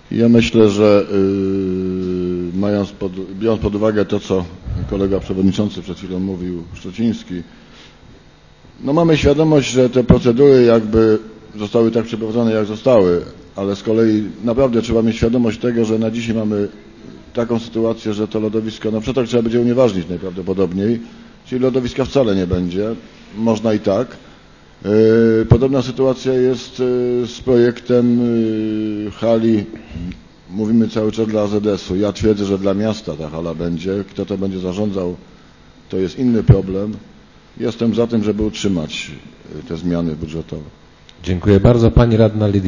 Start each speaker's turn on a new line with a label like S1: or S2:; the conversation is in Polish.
S1: Ja myślę, że biorąc pod uwagę to, co kolega przewodniczący przed chwilą mówił, Szczeciński, no mamy świadomość, że te procedury jakby zostały tak przeprowadzone, jak zostały, ale z kolei naprawdę trzeba mieć świadomość tego, że na dzisiaj mamy taką sytuację, że to lodowisko, no przetarg trzeba będzie unieważnić najprawdopodobniej, czyli lodowiska wcale nie będzie, można i tak. Podobna sytuacja jest z projektem hali, mówimy cały czas dla AZS-u. Ja twierdzę, że dla miasta ta hala będzie. Kto to będzie zarządzał, to jest inny problem. Jestem za tym, żeby utrzymać te zmiany budżetowe.
S2: Dziękuję bardzo. Pani radna Lidia.